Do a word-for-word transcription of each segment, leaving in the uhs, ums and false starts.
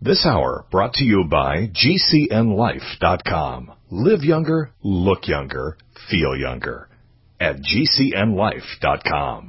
This hour brought to you by G C N life dot com. Live younger, look younger, feel younger at G C N life dot com.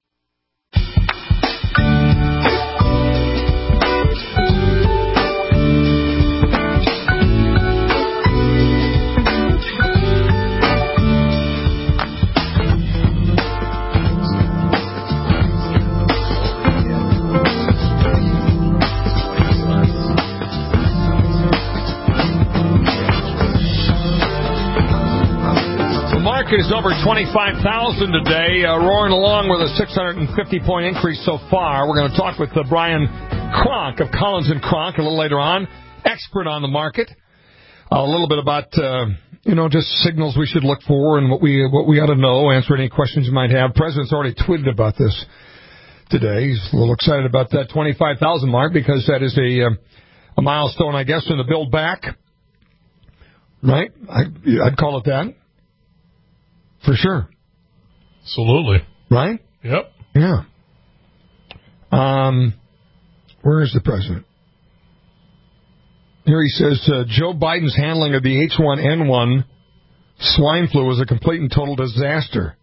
Is over twenty-five thousand today, uh, roaring along with a six hundred fifty point increase so far. We're going to talk with uh, Brian Kronk of Collins and Kronk a little later on, expert on the market. Uh, a little bit about, uh, you know, just signals we should look for and what we what we ought to know, answer any questions you might have. President's already tweeted about this today. He's a little excited about that twenty-five thousand mark because that is a, uh, a milestone, I guess, in the build back. Right? I, I'd call it that. For sure. Absolutely. Right? Yep. Yeah. Um, where is the president? Here he says, uh, Joe Biden's handling of the H one N one swine flu was a complete and total disaster.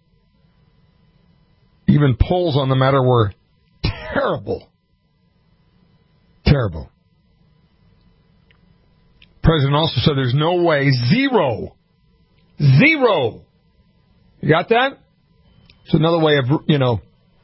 Even polls on the matter were terrible. Terrible. The president also said there's no way, zero, zero, you got that? It's another way of, you know,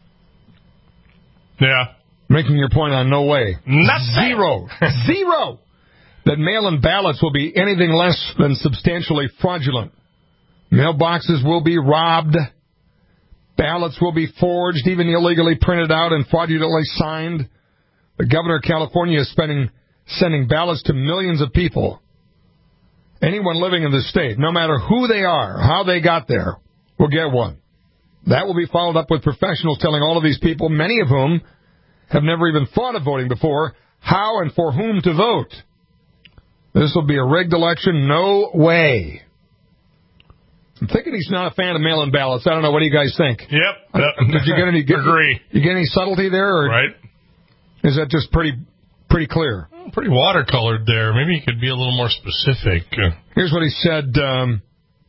yeah, making your point on no way. Nothing. Zero. Zero. That mail-in ballots will be anything less than substantially fraudulent. Mailboxes will be robbed. Ballots will be forged, even illegally printed out and fraudulently signed. The governor of California is spending, sending ballots to millions of people. Anyone living in the state, no matter who they are, how they got there, will get one. That will be followed up with professionals telling all of these people, many of whom have never even thought of voting before, how and for whom to vote. This will be a rigged election? No way. I'm thinking he's not a fan of mail-in ballots. I don't know. What do you guys think? Yep. Uh, did you get any? Get, Agree. You get any subtlety there? Or right. Is that just pretty pretty clear? Well, pretty watercolored there. Maybe you could be a little more specific. Here's what he said. Um,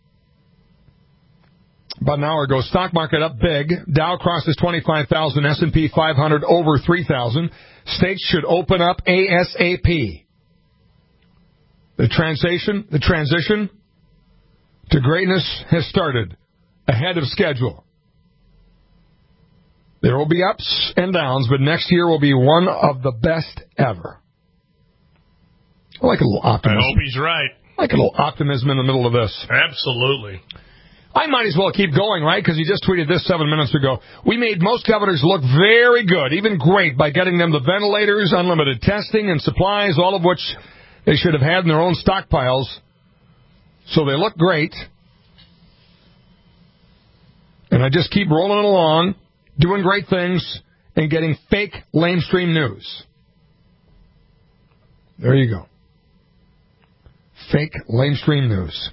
About an hour ago, stock market up big. Dow crosses twenty-five thousand, S and P five hundred over three thousand. States should open up ASAP. The transition, the transition to greatness has started ahead of schedule. There will be ups and downs, but next year will be one of the best ever. I like a little optimism. I hope he's right. I like a little optimism in the middle of this. Absolutely. I might as well keep going, right? Because he just tweeted this seven minutes ago. We made most governors look very good, even great, by getting them the ventilators, unlimited testing, and supplies, all of which they should have had in their own stockpiles. So they look great. And I just keep rolling along, doing great things, and getting fake lamestream news. There you go. Fake lamestream news.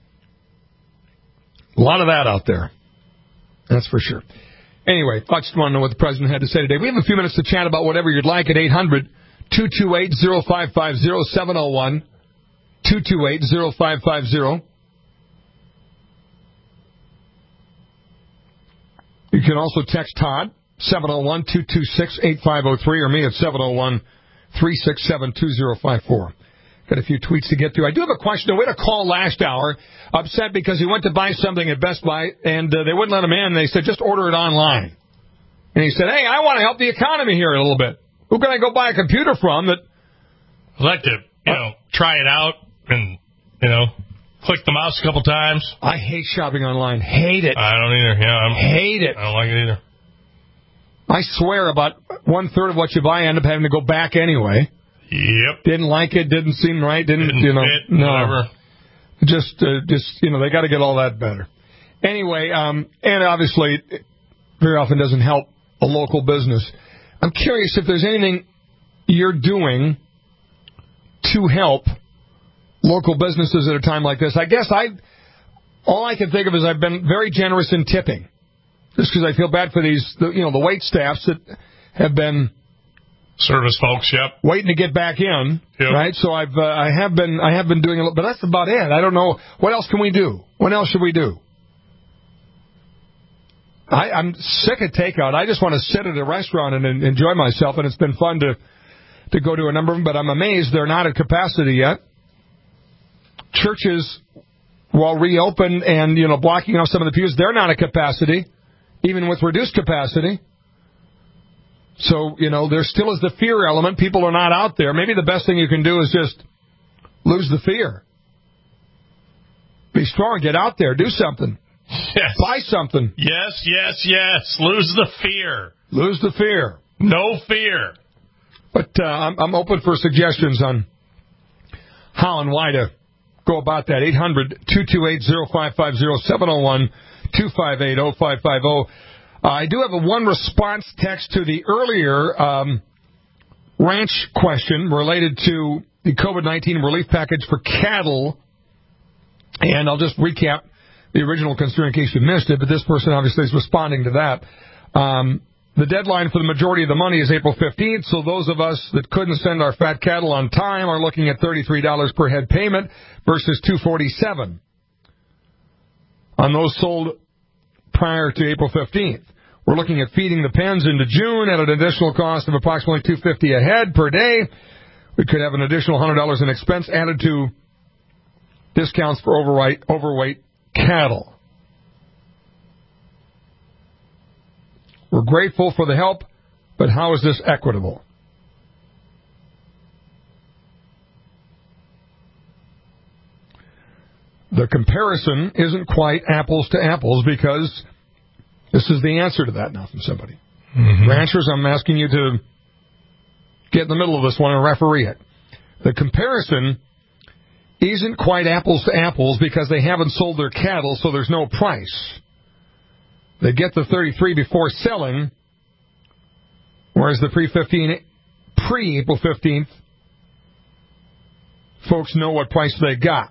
A lot of that out there. That's for sure. Anyway, I just want to know what the president had to say today. We have a few minutes to chat about whatever you'd like at eight hundred, two two eight, oh five five oh, seven oh one, two two eight, oh five five oh. You can also text Todd, seven oh one, two two six, eight five oh three, or me at seven oh one, three six seven, two oh five four. Got a few tweets to get through. I do have a question. We had a call last hour, upset because he went to buy something at Best Buy, and uh, they wouldn't let him in. They said, just order it online. And he said, hey, I want to help the economy here a little bit. Who can I go buy a computer from that... I'd like to, you know, try it out and, you know, click the mouse a couple times. I hate shopping online. Hate it. I don't either. Yeah, I'm, hate it. I don't like it either. I swear about one-third of what you buy I end up having to go back anyway. Yep. Didn't like it, didn't seem right, didn't, didn't you know, fit, no. Whatever. Just, uh, just, you know, they got to get all that better. Anyway, um, and obviously, it very often doesn't help a local business. I'm curious if there's anything you're doing to help local businesses at a time like this. I guess I, all I can think of is I've been very generous in tipping, just because I feel bad for these, the, you know, the wait staffs that have been Service folks, yep. Waiting to get back in, yep. right? So I've uh, I have been I have been doing a little, but that's about it. I don't know what else can we do. What else should we do? I, I'm sick of takeout. I just want to sit at a restaurant and, and enjoy myself, and it's been fun to to go to a number of them. But I'm amazed they're not at capacity yet. Churches, while reopened and you know blocking off some of the pews, they're not at capacity, even with reduced capacity. So, you know, there still is the fear element. People are not out there. Maybe the best thing you can do is just lose the fear. Be strong. Get out there. Do something. Yes. Buy something. Yes, yes, yes. Lose the fear. Lose the fear. No fear. But uh, I'm, I'm open for suggestions on how and why to go about that. eight hundred, two two eight, oh five five oh, seven oh one, two five eight, oh five five oh. Uh, I do have a one response text to the earlier um, ranch question related to the COVID nineteen relief package for cattle. And I'll just recap the original concern in case you missed it, but this person obviously is responding to that. Um, the deadline for the majority of the money is April fifteenth, so those of us that couldn't send our fat cattle on time are looking at thirty-three dollars per head payment versus two forty-seven on those sold prior to April fifteenth. We're looking at feeding the pens into June at an additional cost of approximately two fifty a head per day. We could have an additional one hundred dollars in expense added to discounts for overweight, overweight cattle. We're grateful for the help, but how is this equitable? The comparison isn't quite apples to apples because this is the answer to that now from somebody. Mm-hmm. Ranchers, I'm asking you to get in the middle of this one and referee it. The comparison isn't quite apples to apples because they haven't sold their cattle, so there's no price. They get the thirty-three before selling, whereas the pre-fifteen, pre-April fifteenth, folks know what price they got.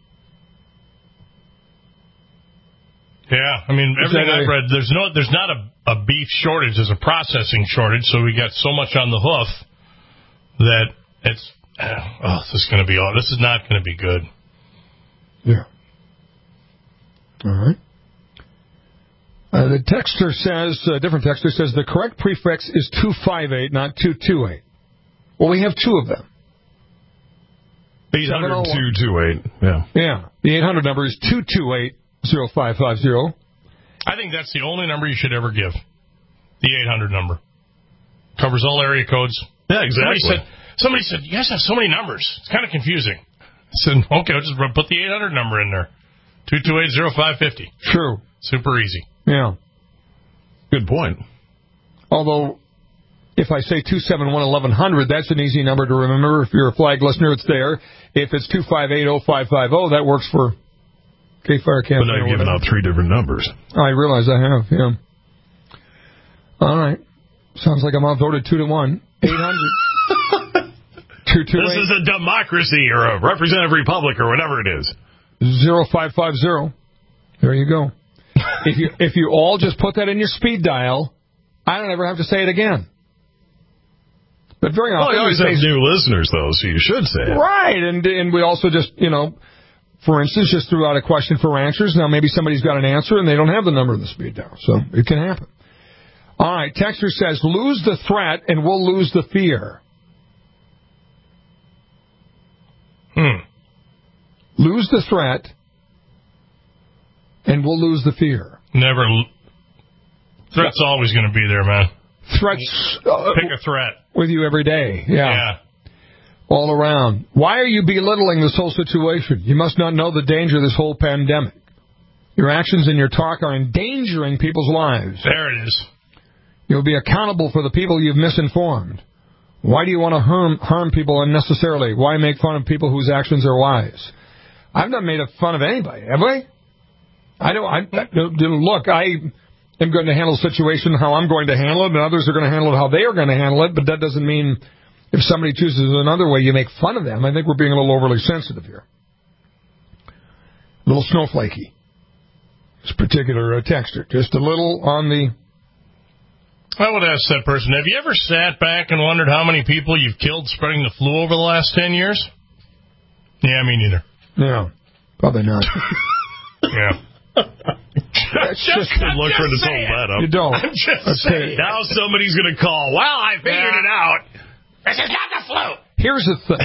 Yeah, I mean, everything I've read, there's no, there's not a, a beef shortage, there's a processing shortage, so we got so much on the hoof that it's, oh, this is going to be all, this is not going to be good. Yeah. All right. Uh, the texter says, a uh, different texter says, the correct prefix is two five eight, not two two eight. Well, we have two of them. eight hundred, two two eight, yeah. Yeah. The eight hundred number is two two eight, oh five five oh. I think that's the only number you should ever give. The eight hundred number. Covers all area codes. Yeah, exactly. Somebody said, somebody said, you guys have so many numbers. It's kind of confusing. I said, okay, I'll just put the eight hundred number in there. two two eight, oh five five oh. True. Super easy. Yeah. Good point. Although, if I say two seven one, eleven hundred, that's an easy number to remember. If you're a flag listener, it's there. If it's two five eight, oh five five oh, that works for K-Fire Campaign. But now you've given out three different numbers. I realize I have, yeah. All right. Sounds like I'm outvoted two to one. eight hundred. two two eight. This is a democracy or a representative republic or whatever it is. oh five five oh. There you go. If you if you all just put that in your speed dial, I don't ever have to say it again. But very often... Well, you always have new listeners, though, so you should say it. Right, and and we also just, you know, for instance, just threw out a question for ranchers. Now, maybe somebody's got an answer, and they don't have the number in the speed dial, so it can happen. All right, Texter says, lose the threat, and we'll lose the fear. Hmm. Lose the threat, and we'll lose the fear. Never. Threat's always going to be there, man. Threats. Uh, Pick a threat. With you every day. Yeah. Yeah. All around. Why are you belittling this whole situation? You must not know the danger of this whole pandemic. Your actions and your talk are endangering people's lives. There it is. You'll be accountable for the people you've misinformed. Why do you want to harm, harm people unnecessarily? Why make fun of people whose actions are wise? I've not made fun of anybody, have I? I don't. I, I, look, I am going to handle the situation how I'm going to handle it, and others are going to handle it how they are going to handle it, but that doesn't mean if somebody chooses another way, you make fun of them. I think we're being a little overly sensitive here. A little snowflakey. This particular uh, texter. Just a little on the I would ask that person, have you ever sat back and wondered how many people you've killed spreading the flu over the last ten years? Yeah, me neither. Yeah, probably not. Yeah. That's just good luck for to hold that up. You don't. I'm just That's saying. it. Now somebody's going to call. Well, I figured Yeah. it out. This is not the flu. Here's the thing.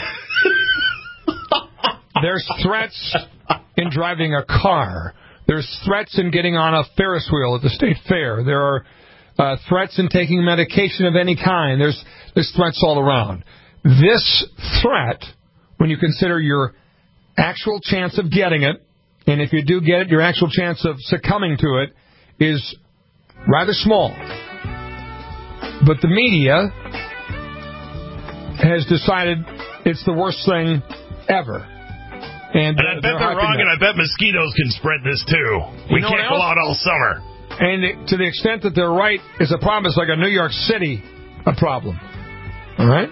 There's threats in driving a car. There's threats in getting on a Ferris wheel at the state fair. There are uh, threats in taking medication of any kind. There's, there's threats all around. This threat, when you consider your actual chance of getting it, and if you do get it, your actual chance of succumbing to it is rather small. But the media has decided it's the worst thing ever. And, and I uh, bet they're wrong, and I bet mosquitoes can spread this, too. We know can't go out all summer. And it, to the extent that they're right, is a problem. It's like a New York City a problem. All right?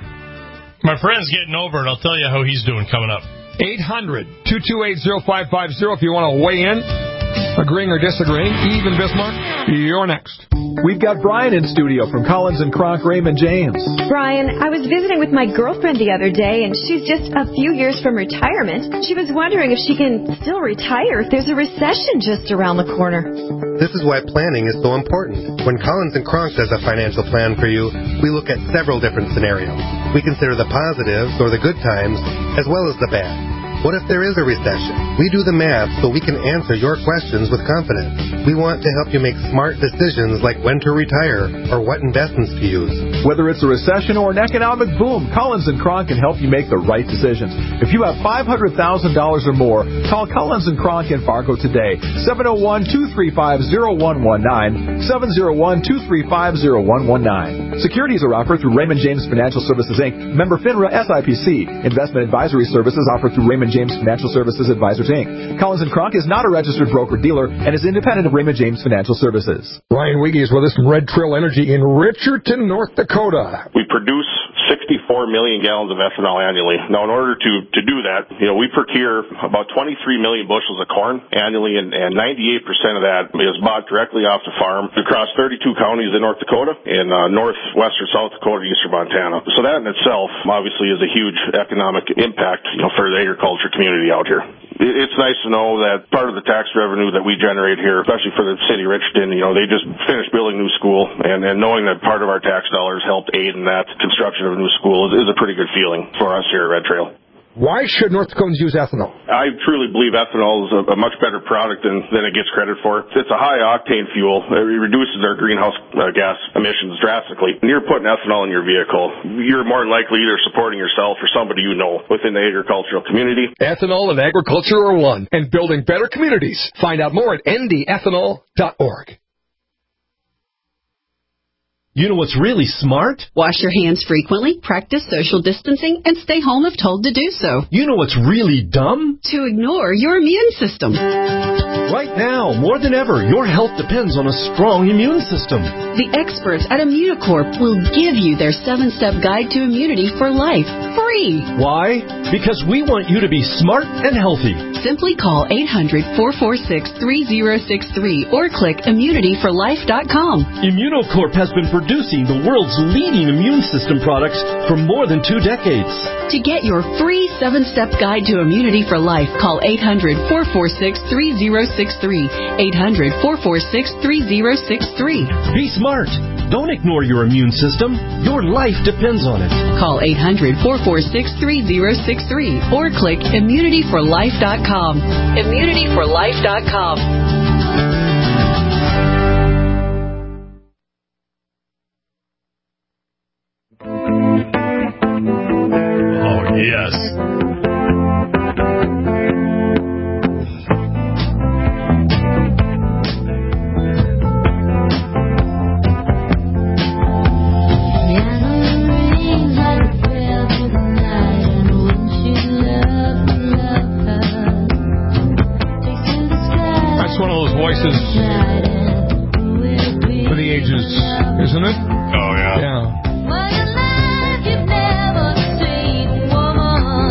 My friend's getting over it. I'll tell you how he's doing coming up. eight hundred, two two eight, oh five five oh if you want to weigh in, agreeing or disagreeing. Eve and Bismarck, you're next. We've got Brian in studio from Collins and Kronk Raymond James. Brian, I was visiting with my girlfriend the other day, and she's just a few years from retirement. She was wondering if she can still retire if there's a recession just around the corner. This is why planning is so important. When Collins and Kronk does a financial plan for you, we look at several different scenarios. We consider the positives, or the good times, as well as the bad. What if there is a recession? We do the math so we can answer your questions with confidence. We want to help you make smart decisions like when to retire or what investments to use. Whether it's a recession or an economic boom, Collins and Kronk can help you make the right decisions. If you have five hundred thousand dollars or more, call Collins and Kronk in Fargo today. seven oh one, two three five, oh one one nine, seven oh one, two three five, oh one one nine. Securities are offered through Raymond James Financial Services, Incorporated. Member FINRA S I P C. Investment advisory services offered through Raymond James Financial Services Advisors, Incorporated. Collins and Kronk is not a registered broker-dealer and is independent of Raymond James Financial Services. Ryan Wiggy is with us from Red Trail Energy in Richardson, North Dakota. We produce sixty-four million gallons of ethanol annually. Now, in order to, to do that, you know, we procure about twenty-three million bushels of corn annually, and, and ninety-eight percent of that is bought directly off the farm across thirty-two counties in North Dakota and uh, northwestern South Dakota, eastern Montana. So that in itself, obviously, is a huge economic impact, you know, for the agriculture community out here. It's nice to know that part of the tax revenue that we generate here, especially for the city of Richardson, you know, they just finished building a new school, and, and knowing that part of our tax dollars helped aid in that construction of a new school is, is a pretty good feeling for us here at Red Trail. Why should North Dakotans use ethanol? I truly believe ethanol is a, a much better product than, than it gets credit for. It's a high-octane fuel. It reduces our greenhouse uh, gas emissions drastically. When you're putting ethanol in your vehicle, you're more than likely either supporting yourself or somebody you know within the agricultural community. Ethanol and agriculture are one, and building better communities. Find out more at n d ethanol dot org. You know what's really smart? Wash your hands frequently, practice social distancing, and stay home if told to do so. You know what's really dumb? To ignore your immune system. Right now, more than ever, your health depends on a strong immune system. The experts at Immunicorp will give you their seven-step guide to immunity for life, free. Why? Because we want you to be smart and healthy. Simply call eight hundred, four four six, three oh six three or click immunity for life dot com. Immunicorp has been producing the world's leading immune system products for more than two decades. To get your free seven-step guide to immunity for life, call eight hundred, four four six, three oh six three, eight hundred, four four six, three oh six three. Be smart. Don't ignore your immune system. Your life depends on it. Call eight hundred, four four six, three oh six three or click immunity for life dot com. immunity for life dot com. Oh, yes. That's one of those voices for the ages, isn't it? Oh, yeah. Yeah.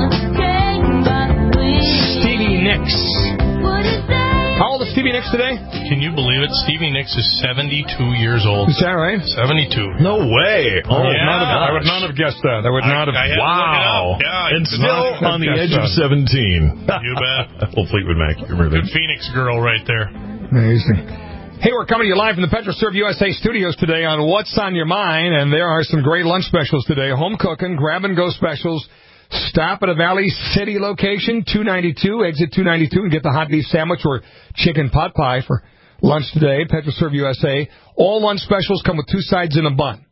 Stevie Nicks today? Can you believe it? Stevie Nicks is seventy-two years old. Is that right? seventy-two. No way. Oh, yeah. not have, I would not have guessed that. I would not have. I, I wow. Yeah, and still on the edge that. of seventeen. You bet. Old Fleetwood Mac. Good Phoenix girl right there. Amazing. Hey, we're coming to you live from the PetroServe U S A studios today on What's on Your Mind, and there are some great lunch specials today. Home cooking, grab-and-go specials. Stop at a Valley City location, two ninety-two, exit two ninety-two, and get the hot beef sandwich or chicken pot pie for lunch today. PetroServe U S A. All lunch specials come with two sides and a bun.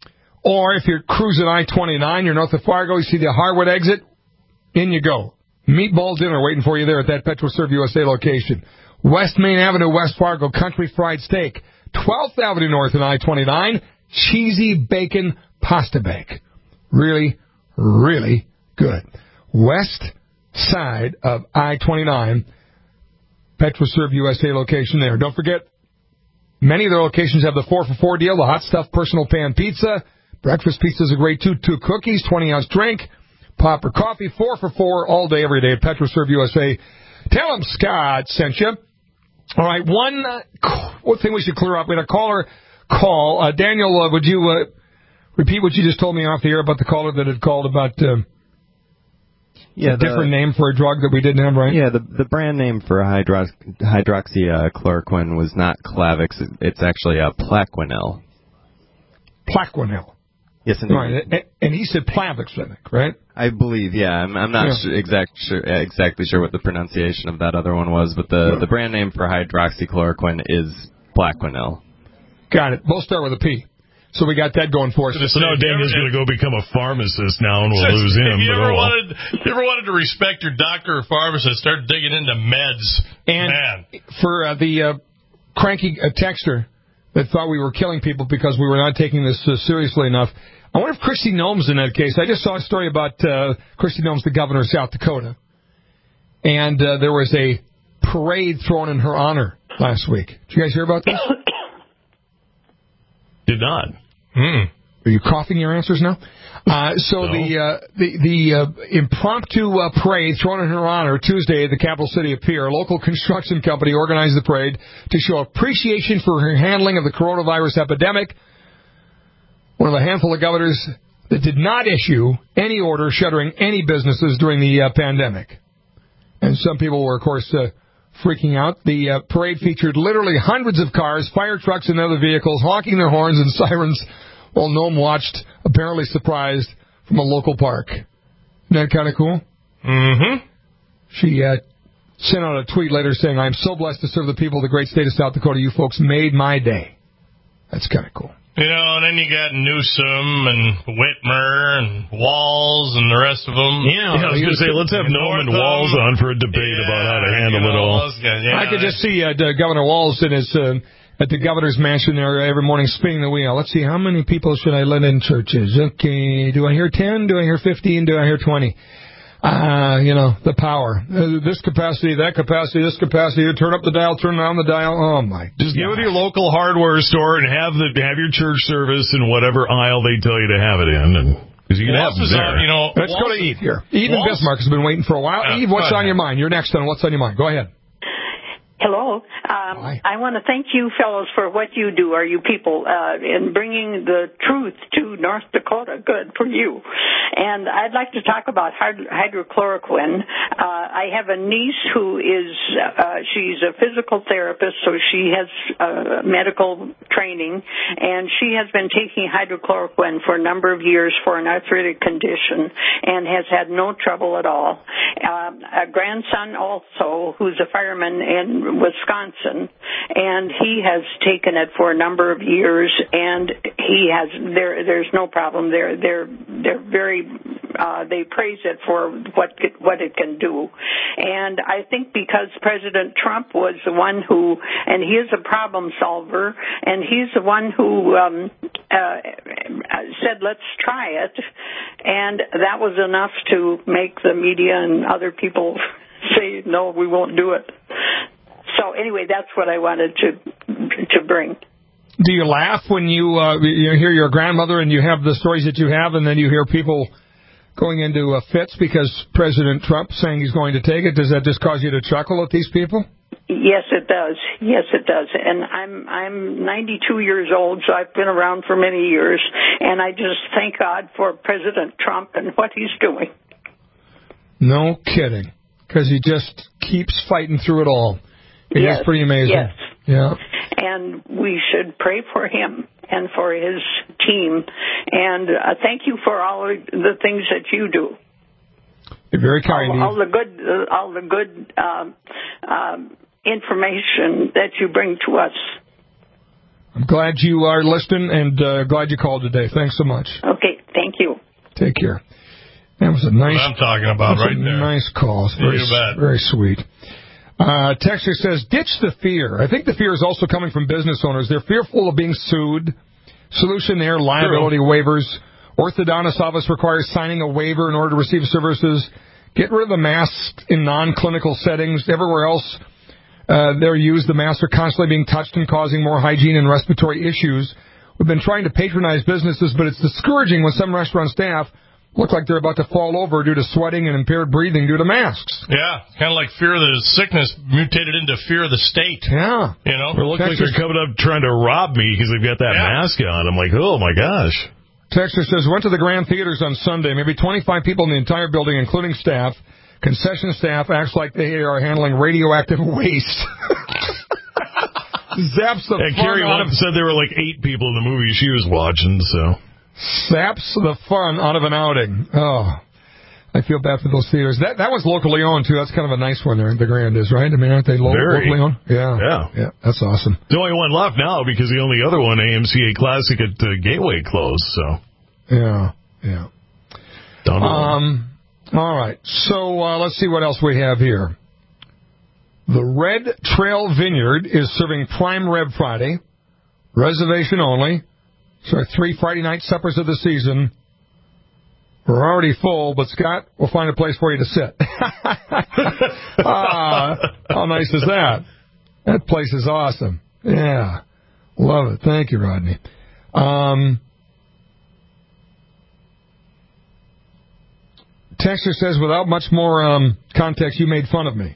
Or if you're cruising I twenty-nine, you're north of Fargo, you see the Harwood exit, in you go. Meatball dinner waiting for you there at that PetroServe U S A location. West Main Avenue, West Fargo, Country Fried Steak. twelfth Avenue North and I twenty-nine, cheesy bacon pasta bake. Really, really good. West side of I twenty-nine, PetroServe U S A location there. Don't forget, many of their locations have the four for four deal, the hot stuff personal pan pizza. Breakfast pizzas are great too. Two cookies, twenty ounce drink, pop or coffee, four for four all day, every day at PetroServe U S A. Tell them Scott sent you. All right, one, uh, one thing we should clear up. We had a caller call. Uh, Daniel, uh, would you uh, repeat what you just told me off the air about the caller that had called about uh, yeah, a the, different name for a drug that we didn't have, right? Yeah, the the brand name for hydrox, hydroxychloroquine was not Clavix. It's actually uh, Plaquenil. Plaquenil. Yes, indeed. Right, and he said Plavix, I think, right? I believe, yeah. I'm, I'm not yeah. sure, exact, sure, exactly sure what the pronunciation of that other one was, but the, the brand name for hydroxychloroquine is Plaquenil. Got it. Both start with a P. So we got that going for us. So now Daniel's going to go become a pharmacist now, and we'll lose him. If you, but ever oh, wanted, if you ever wanted to respect your doctor or pharmacist, start digging into meds. And Man. for uh, the uh, cranky uh, texter that thought we were killing people because we were not taking this uh, seriously enough, I wonder if Kristi Noem's in that case. I just saw a story about uh, Kristi Noem's the governor of South Dakota, and uh, there was a parade thrown in her honor last week. Did you guys hear about this? Did not. Mm. Are you coughing your answers now? Uh, so no. the uh, the, the uh, impromptu uh, parade thrown in her honor Tuesday at the capital city of Pierre. A local construction company organized the parade to show appreciation for her handling of the coronavirus epidemic. One of a handful of governors that did not issue any order shuttering any businesses during the uh, pandemic. And some people were, of course, uh, freaking out. The uh, parade featured literally hundreds of cars, fire trucks, and other vehicles honking their horns and sirens while Noem watched, apparently surprised, from a local park. Isn't that kind of cool? Mm-hmm. She uh, sent out a tweet later saying, "I'm so blessed to serve the people of the great state of South Dakota. You folks made my day." That's kind of cool. You know, and then you got Newsom and Whitmer and Walz and the rest of them. Yeah, I was going to say, let's have Noem and Walz on for a debate yeah, about how to handle you know, it all. Guys, yeah, I could just see uh, Governor Walz in his, uh, at the governor's mansion there every morning spinning the wheel. Let's see, how many people should I let in churches? Okay, do I hear ten? Do I hear fifteen? Do I hear twenty? Uh, you know, the power. Uh, this capacity, that capacity, this capacity. Turn up the dial, turn down the dial. Oh, my Just gosh. go to your local hardware store and have the have your church service in whatever aisle they tell you to have it in. And because you can have them there. On, you know, Let's Walz, go to Eve here. Eve in Bismarck has been waiting for a while. Uh, Eve, what's on your mind? You're next on What's on Your Mind. Go ahead. Hello. Um, I want to thank you fellows for what you do, or you people, uh, in bringing the truth to North Dakota. Good for you. And I'd like to talk about hydrochloroquine. Uh, I have a niece who is, uh, she's a physical therapist, so she has uh, medical training, and she has been taking hydrochloroquine for a number of years for an arthritic condition and has had no trouble at all. Um, a grandson also, who's a fireman in Wisconsin, and he has taken it for a number of years, and he has there. There's no problem. They're they're they're very. Uh, they praise it for what it, what it can do, and I think because President Trump was the one who, and he is a problem solver, and he's the one who um, uh, said let's try it, and that was enough to make the media and other people say no, we won't do it. So anyway, that's what I wanted to to bring. Do you laugh when you uh, you hear your grandmother and you have the stories that you have, and then you hear people going into uh, fits because President Trump's saying he's going to take it? Does that just cause you to chuckle at these people? Yes, it does. Yes, it does. And I'm I'm ninety-two years old, so I've been around for many years, and I just thank God for President Trump and what he's doing. No kidding, because he just keeps fighting through it all. It yes, is pretty amazing. Yes. Yeah. And we should pray for him and for his team. And uh, thank you for all of the things that you do. You're very kind. All, all the good, uh, all the good um, um, information that you bring to us. I'm glad you are listening, and uh, glad you called today. Thanks so much. Okay, thank you. Take care. That was a nice. What I'm talking about right there. Nice call. Very, you bet. Very sweet. Uh, Texter says, ditch the fear. I think the fear is also coming from business owners. They're fearful of being sued. Solution there, liability True. waivers. Orthodontist office requires signing a waiver in order to receive services. Get rid of the masks in non-clinical settings. Everywhere else uh, they're used, the masks are constantly being touched and causing more hygiene and respiratory issues. We've been trying to patronize businesses, but it's discouraging when some restaurant staff look like they're about to fall over due to sweating and impaired breathing due to masks. Yeah, kind of like fear of the sickness mutated into fear of the state. Yeah. You know? It looks like they're coming up trying to rob me because they've got that yeah. mask on. I'm like, oh, my gosh. Texter says, went to the Grand Theaters on Sunday. Maybe twenty-five people in the entire building, including staff. Concession staff acts like they are handling radioactive waste. Zaps the and fun Carrie out of... said there were like eight people in the movie she was watching, so... Saps the fun out of an outing. Oh, I feel bad for those theaters. That that was locally owned, too. That's kind of a nice one there. The Grand is, right? I mean, aren't they lo- locally owned? Yeah. Yeah. Yeah, that's awesome. The only one left now because the only other one, A M C A Classic at uh, Gateway, closed, so. Yeah, yeah. Done um, all right. So uh, let's see what else we have here. The Red Trail Vineyard is serving Prime Rib Friday. Reservation only. So our three Friday night suppers of the season. We're already full, but Scott will find a place for you to sit. ah, how nice is that? That place is awesome. Yeah. Love it. Thank you, Rodney. Um, Texter says, without much more um, context, you made fun of me.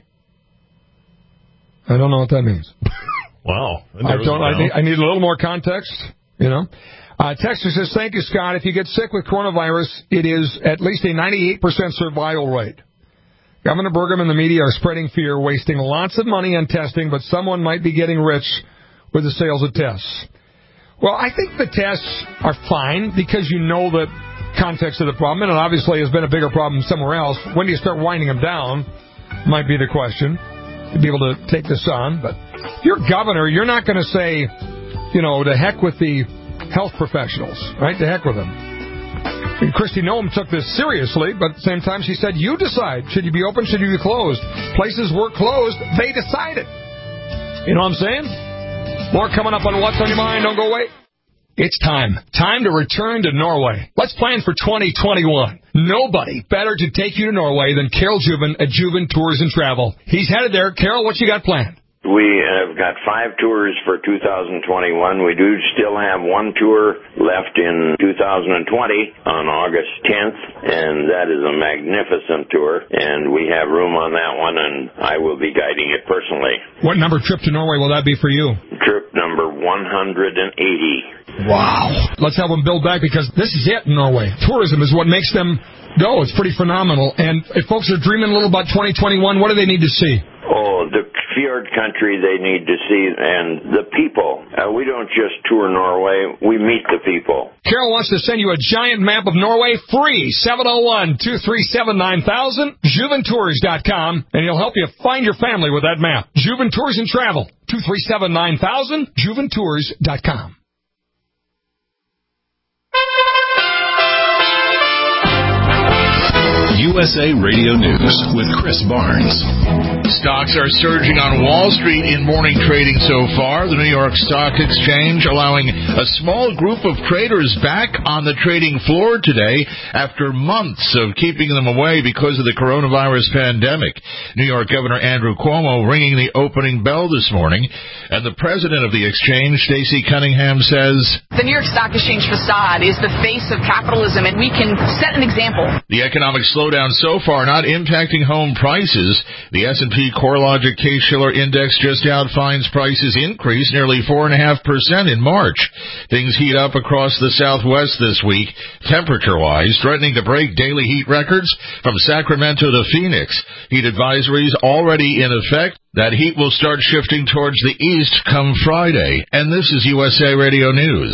I don't know what that means. Wow. I don't. I need, I need a little more context. You know, uh, Texter says, thank you, Scott. If you get sick with coronavirus, it is at least a ninety-eight percent survival rate. Governor Burgum and the media are spreading fear, wasting lots of money on testing, but someone might be getting rich with the sales of tests. Well, I think the tests are fine because you know the context of the problem, and it obviously has been a bigger problem somewhere else. When do you start winding them down might be the question. To be able to take this on. But if you're governor, you're not going to say, you know, to heck with the health professionals, right? To heck with them. And Kristi Noem took this seriously, but at the same time she said, you decide. Should you be open? Should you be closed? Places were closed. They decided. You know what I'm saying? More coming up on What's on Your Mind. Don't go away. It's time. Time to return to Norway. Let's plan for twenty twenty-one. Nobody better to take you to Norway than Carol Juven at Juven Tours and Travel. He's headed there. Carol, what you got planned? We have got five tours for two thousand twenty-one. We do still have one tour left in two thousand twenty on August tenth, and that is a magnificent tour, and we have room on that one, and I will be guiding it personally. What number trip to Norway will that be for you? Trip number one hundred eighty. Wow. Let's have them build back because this is it in Norway. Tourism is what makes them go. It's pretty phenomenal. And if folks are dreaming a little about twenty twenty-one, what do they need to see? Oh, the fjord country they need to see, and the people. Uh, we don't just tour Norway, we meet the people. Carol wants to send you a giant map of Norway free. seven oh one, two three seven, nine thousand, juven tours dot com, and he'll help you find your family with that map. Juven Tours and Travel, two three seven, nine thousand, juven tours dot com. U S A Radio News with Chris Barnes. Stocks are surging on Wall Street in morning trading so far. The New York Stock Exchange allowing a small group of traders back on the trading floor today after months of keeping them away because of the coronavirus pandemic. New York Governor Andrew Cuomo ringing the opening bell this morning, and the president of the exchange, Stacey Cunningham, says, "The New York Stock Exchange facade is the face of capitalism, and we can set an example." The economic slowdown slowdown so far not impacting home prices. The S and P CoreLogic Case-Shiller Index just out finds prices increase nearly four point five percent in March. Things heat up across the Southwest this week, temperature-wise, threatening to break daily heat records from Sacramento to Phoenix. Heat advisories already in effect. That heat will start shifting towards the east come Friday. And this is U S A Radio News.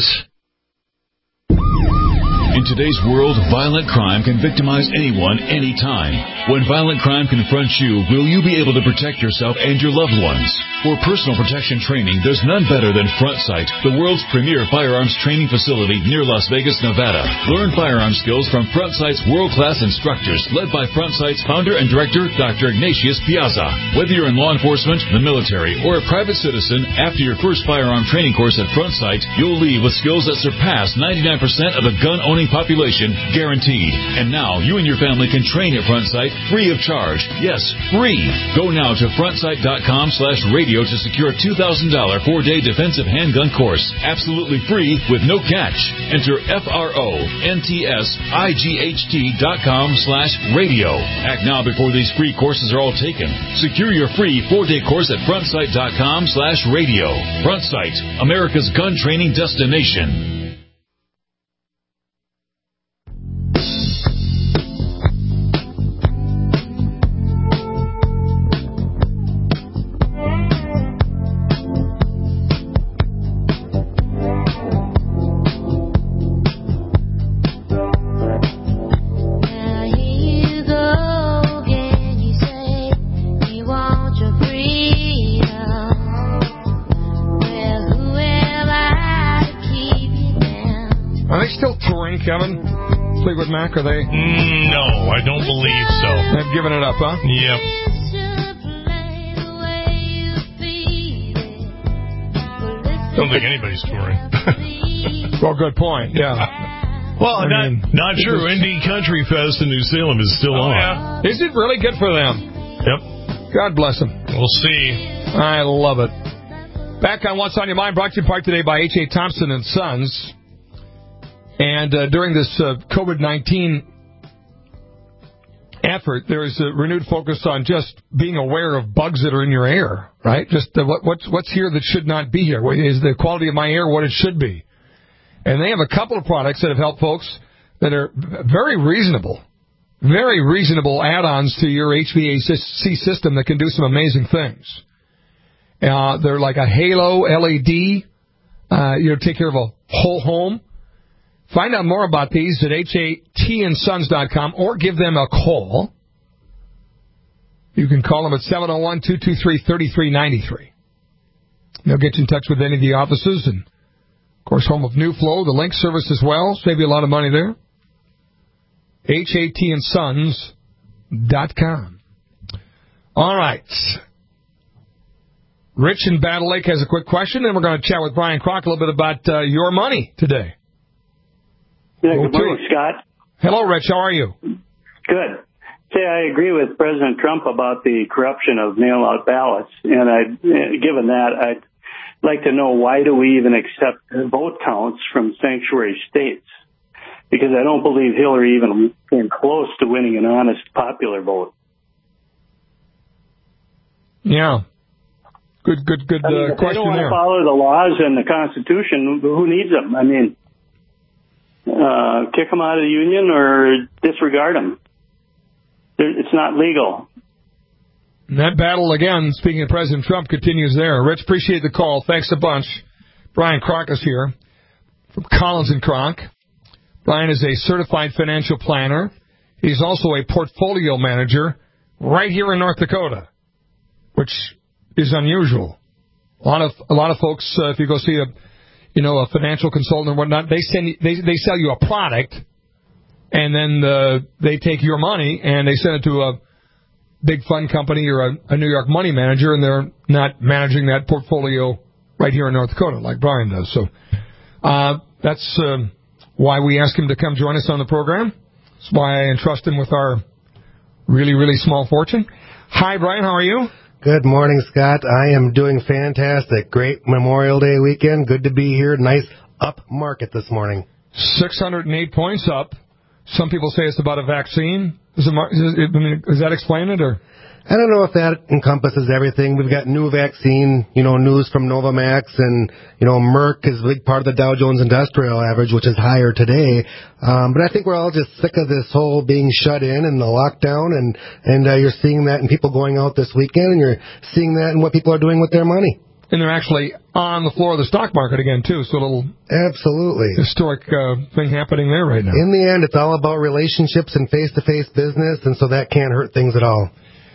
In today's world, violent crime can victimize anyone, anytime. When violent crime confronts you, will you be able to protect yourself and your loved ones? For personal protection training, there's none better than FrontSight, the world's premier firearms training facility near Las Vegas, Nevada. Learn firearm skills from FrontSight's world-class instructors, led by FrontSight's founder and director, Doctor Ignatius Piazza. Whether you're in law enforcement, the military, or a private citizen, after your first firearm training course at FrontSight, you'll leave with skills that surpass ninety-nine percent of the gun-owning population, guaranteed. And now you and your family can train at FrontSight free of charge. Yes, free. Go now to frontsight.com slash radio to secure a two thousand dollars four-day defensive handgun course. Absolutely free with no catch. Enter F R O N T S I G H T dot com slash radio. Act now before these free courses are all taken. Secure your free four-day course at frontsight.com slash radio. FrontSight, America's gun training destination. Kevin, Fleetwood Mac, are they? Mm, no, I don't believe so. They've given it up, huh? Yep. Don't think anybody's touring. Well, good point, yeah. Well, I not, mean, not true. Indie Country Fest in New Salem is still oh, on. Yeah. Is it really good for them? Yep. God bless them. We'll see. I love it. Back on What's on Your Mind, brought to you part today by H A. Thompson and Sons. And uh, during this uh, COVID nineteen effort, there is a renewed focus on just being aware of bugs that are in your air, right? Just uh, what, what's what's here that should not be here. Is the quality of my air what it should be? And they have a couple of products that have helped folks that are very reasonable, very reasonable add-ons to your H V A C system that can do some amazing things. Uh, they're like a halo L E D, uh, you know, take care of a whole home. Find out more about these at H A T and sons dot com or give them a call. You can call them at seven oh one, two two three, three three nine three. They'll get you in touch with any of the offices and, of course, home of New Flow, the Link service as well. Save you a lot of money there. H A T and sons dot com. All right. Rich in Battle Lake has a quick question, and we're going to chat with Brian Crock a little bit about uh, your money today. Yeah, good morning, Scott. Hello, Rich. How are you? Good. Say, I agree with President Trump about the corruption of mail-out ballots, and I, given that, I'd like to know why do we even accept vote counts from sanctuary states? Because I don't believe Hillary even came close to winning an honest popular vote. Yeah. Good, good, good uh, I mean, if question they don't want there. to follow the laws and the Constitution, who needs them? I mean... Uh, kick them out of the union or disregard them. It's not legal. And that battle, again, speaking of President Trump, continues there. Rich, appreciate the call. Thanks a bunch. Brian Crock is here from Collins and Crock. Brian is a certified financial planner. He's also a portfolio manager right here in North Dakota, which is unusual. A lot of a lot of folks, uh, if you go see a you know, a financial consultant or whatnot, they send you, they they sell you a product, and then uh, they take your money and they send it to a big fund company or a, a New York money manager, and they're not managing that portfolio right here in North Dakota like Brian does. So uh, that's uh, why we ask him to come join us on the program. That's why I entrust him with our really, really small fortune. Hi, Brian. How are you? Good morning, Scott. I am doing fantastic. Great Memorial Day weekend. Good to be here. Nice up market this morning. six hundred eight points up. Some people say it's about a vaccine. Is, it, is, it, I mean, does that explain it, or? I don't know if that encompasses everything. We've got new vaccine, you know, news from Novavax, and, you know, Merck is a big part of the Dow Jones Industrial Average, which is higher today. Um, but I think we're all just sick of this whole being shut in and the lockdown, and, and uh, you're seeing that in people going out this weekend, and you're seeing that in what people are doing with their money. And they're actually on the floor of the stock market again, too, so a little absolutely historic uh, thing happening there right now. In the end, it's all about relationships and face-to-face business, and so that can't hurt things at all.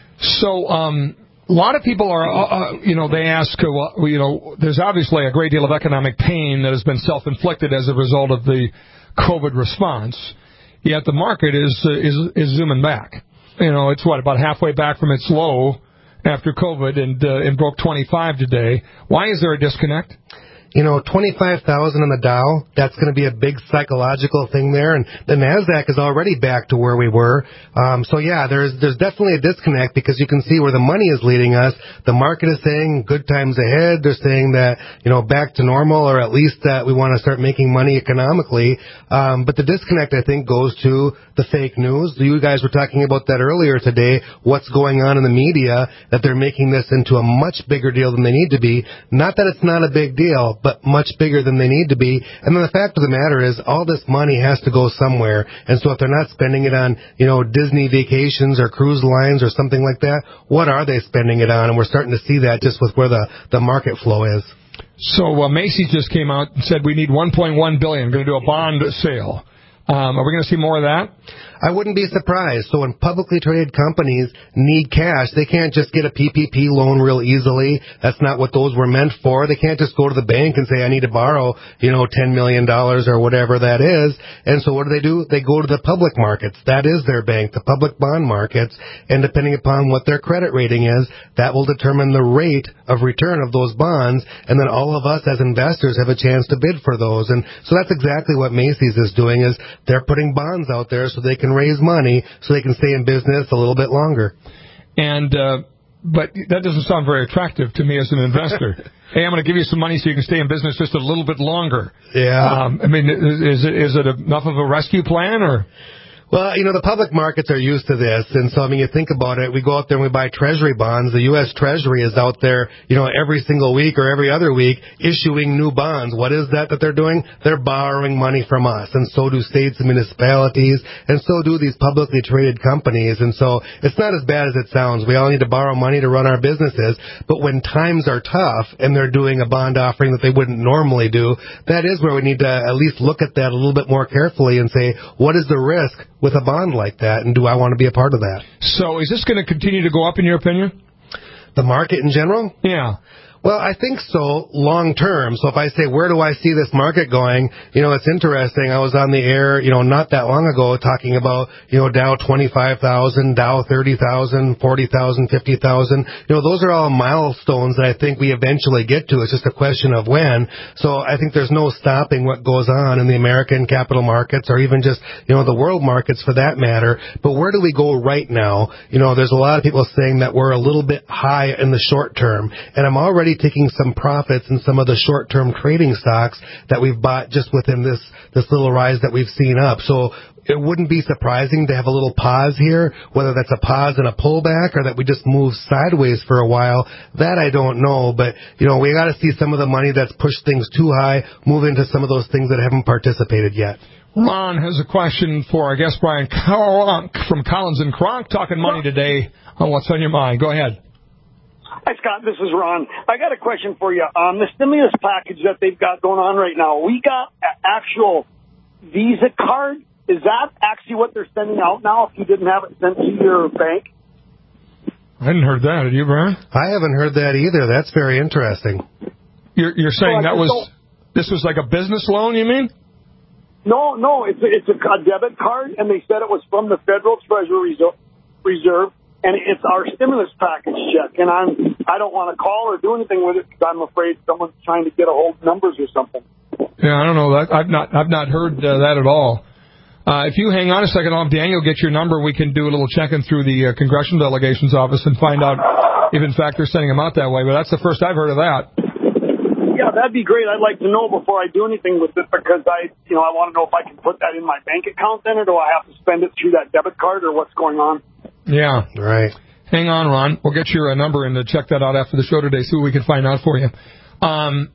So, um, a lot of people are, uh, uh, you know, they ask, uh, well, you know, there's obviously a great deal of economic pain that has been self-inflicted as a result of the COVID response, yet the market is, uh, is, is zooming back. You know, it's what, about halfway back from its low after COVID, and, uh, and broke twenty-five today. Why is there a disconnect? You know, twenty-five thousand on the Dow, that's going to be a big psychological thing there. And the NASDAQ is already back to where we were. Um, so, yeah, there's there's definitely a disconnect, because you can see where the money is leading us. The market is saying good times ahead. They're saying that, you know, back to normal, or at least that we want to start making money economically. Um, but the disconnect, I think, goes to the fake news. You guys were talking about that earlier today, what's going on in the media, that they're making this into a much bigger deal than they need to be. Not that it's not a big deal, but much bigger than they need to be. And then the fact of the matter is, all this money has to go somewhere. And so if they're not spending it on, you know, Disney vacations or cruise lines or something like that, what are they spending it on? And we're starting to see that just with where the, the market flow is. So uh, Macy's just came out and said we need one point one billion dollars. Going to do a bond sale. Um, are we going to see more of that? I wouldn't be surprised. So when publicly traded companies need cash, they can't just get a P P P loan real easily. That's not what those were meant for. They can't just go to the bank and say, I need to borrow, you know, ten million dollars or whatever that is. And so what do they do? They go to the public markets. That is their bank, the public bond markets. And depending upon what their credit rating is, that will determine the rate of return of those bonds. And then all of us as investors have a chance to bid for those. And so that's exactly what Macy's is doing, is they're putting bonds out there so they can raise money so they can stay in business a little bit longer. And uh, but that doesn't sound very attractive to me as an investor. Hey, I'm going to give you some money so you can stay in business just a little bit longer. Yeah. Um, I mean, is it is it enough of a rescue plan, or? Well, you know, the public markets are used to this, and so, I mean, you think about it, we go out there and we buy Treasury bonds. The U S Treasury is out there, you know, every single week or every other week issuing new bonds. What is that that they're doing? They're borrowing money from us, and so do states and municipalities, and so do these publicly traded companies, and so it's not as bad as it sounds. We all need to borrow money to run our businesses, but when times are tough and they're doing a bond offering that they wouldn't normally do, that is where we need to at least look at that a little bit more carefully and say, what is the risk with a bond like that, and do I want to be a part of that? So is this going to continue to go up, in your opinion? The market in general? Yeah. Well, I think so, long term. So if I say, where do I see this market going? You know, it's interesting. I was on the air, you know, not that long ago talking about, you know, Dow twenty-five thousand, Dow thirty thousand, forty thousand, fifty thousand. You know, those are all milestones that I think we eventually get to. It's just a question of when. So I think there's no stopping what goes on in the American capital markets, or even just, you know, the world markets for that matter. But where do we go right now? You know, there's a lot of people saying that we're a little bit high in the short term. And I'm already taking some profits in some of the short-term trading stocks that we've bought just within this this little rise that we've seen up. So it wouldn't be surprising to have a little pause here, whether that's a pause and a pullback or that we just move sideways for a while. That I don't know, but you know, we got to see some of the money that's pushed things too high move into some of those things that haven't participated yet. Ron has a question for our guest Brian Kronk from Collins and Kronk, talking money today on What's on Your Mind. Go ahead. Hi, Scott. This is Ron. I got a question for you. Um, the stimulus package that they've got going on right now, we got an actual Visa card. Is that actually what they're sending out now if you didn't have it sent to your bank? I hadn't heard that. Did you, Brian? I haven't heard that either. That's very interesting. You're, you're saying so that was this was like a business loan, you mean? No, no. It's a, it's a debit card, and they said it was from the Federal Treasury Reserve. And it's our stimulus package check, and I'm I don't want to call or do anything with it because I'm afraid someone's trying to get a hold of numbers or something. Yeah, I don't know that. I've not I've not heard uh, that at all. Uh, if you hang on a second, I'll have Daniel get your number. We can do a little checking through the uh, congressional delegation's office and find out if in fact they're sending them out that way. But that's the first I've heard of that. Yeah, that'd be great. I'd like to know before I do anything with it because I, you know, I want to know if I can put that in my bank account then, or do I have to spend it through that debit card, or what's going on? Yeah. Right. Hang on, Ron. We'll get your uh, number and uh, check that out after the show today, see what we can find out for you. Um,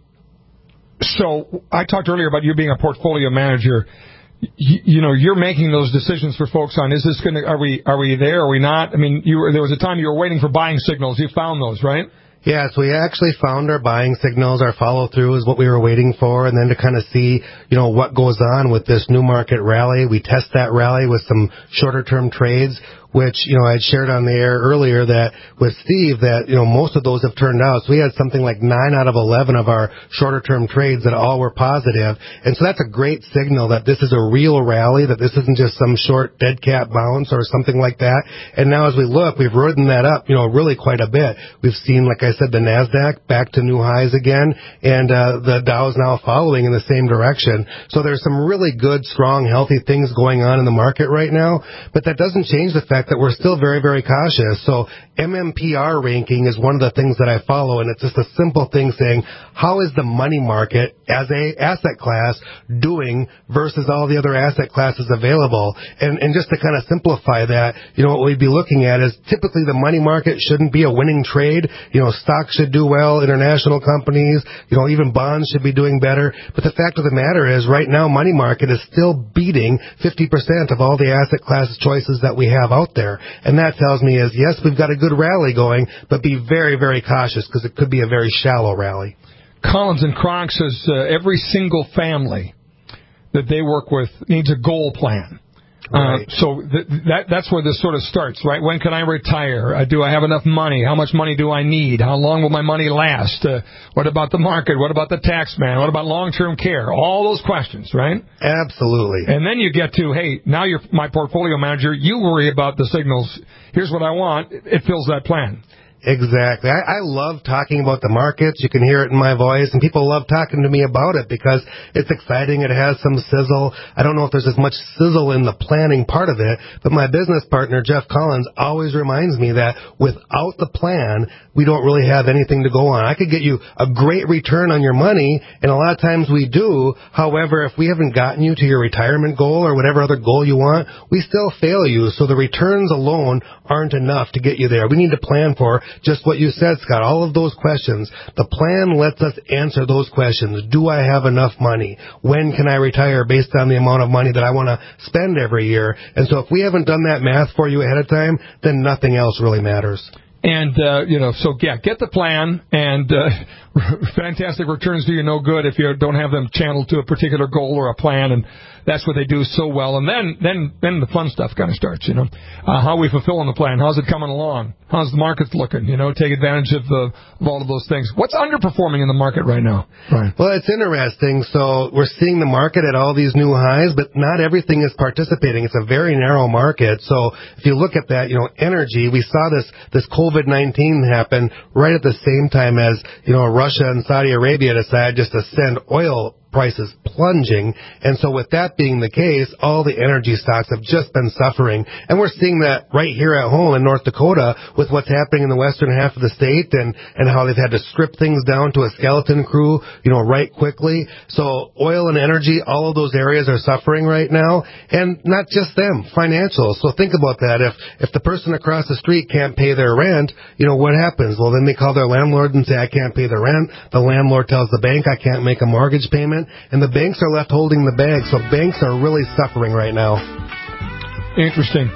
so I talked earlier about you being a portfolio manager. You, you know, you're making those decisions for folks on, is this going to, are we, are we there, are we not? I mean, you were, there was a time you were waiting for buying signals. You found those, right? Yes, we actually found our buying signals. Our follow-through is what we were waiting for, and then to kind of see, you know, what goes on with this new market rally. We test that rally with some shorter-term trades, which, you know, I had shared on the air earlier that with Steve that, you know, most of those have turned out. So we had something like nine out of eleven of our shorter-term trades that all were positive. And so that's a great signal that this is a real rally, that this isn't just some short dead cat bounce or something like that. And now as we look, we've ridden that up, you know, really quite a bit. We've seen, like I said, the NASDAQ back to new highs again, and uh, the Dow is now following in the same direction. So there's some really good, strong, healthy things going on in the market right now. But that doesn't change the fact that we're still very, very cautious. So M M P R ranking is one of the things that I follow, and it's just a simple thing saying, how is the money market as a asset class doing versus all the other asset classes available? And, and just to kind of simplify that, you know, what we'd be looking at is typically the money market shouldn't be a winning trade. You know, stocks should do well, international companies, you know, even bonds should be doing better. But the fact of the matter is right now money market is still beating fifty percent of all the asset class choices that we have out there. And that tells me is, yes, we've got a good rally going, but be very, very cautious because it could be a very shallow rally. Collins and Kronk says uh, every single family that they work with needs a goal plan. Right. Uh, so th- that that's where this sort of starts, right? When can I retire? Uh, do I have enough money? How much money do I need? How long will my money last? Uh, what about the market? What about the tax man? What about long-term care? All those questions, right? Absolutely. And then you get to, hey, now you're my portfolio manager. You worry about the signals. Here's what I want. It fills that plan. Exactly. I, I love talking about the markets. You can hear it in my voice, and people love talking to me about it because it's exciting. It has some sizzle. I don't know if there's as much sizzle in the planning part of it, but my business partner, Jeff Collins, always reminds me that without the plan, we don't really have anything to go on. I could get you a great return on your money, and a lot of times we do. However, if we haven't gotten you to your retirement goal or whatever other goal you want, we still fail you. So the returns alone aren't enough to get you there. We need to plan for just what you said, Scott, all of those questions. The plan lets us answer those questions. Do I have enough money? When can I retire based on the amount of money that I want to spend every year? And so if we haven't done that math for you ahead of time, then nothing else really matters. And, uh, you know, so, yeah, get the plan, and uh, fantastic returns do you no good if you don't have them channeled to a particular goal or a plan, and that's what they do so well. And then then, then the fun stuff kind of starts, you know. Uh, how are we fulfilling the plan? How's it coming along? How's the market looking? You know, take advantage of, the, of all of those things. What's underperforming in the market right now? Right. Well, it's interesting. So we're seeing the market at all these new highs, but not everything is participating. It's a very narrow market. So if you look at that, you know, energy, we saw this, this COVID nineteen happen right at the same time as, you know, Russia and Saudi Arabia decided just to send oil prices plunging. And so with that being the case, all the energy stocks have just been suffering. And we're seeing that right here at home in North Dakota with what's happening in the western half of the state and, and how they've had to strip things down to a skeleton crew, you know, right quickly. So oil and energy, all of those areas are suffering right now. And not just them, financial. So think about that. If, if the person across the street can't pay their rent, you know, what happens? Well, then they call their landlord and say, I can't pay the rent. The landlord tells the bank, I can't make a mortgage payment. And the banks are left holding the bag, so banks are really suffering right now. Interesting.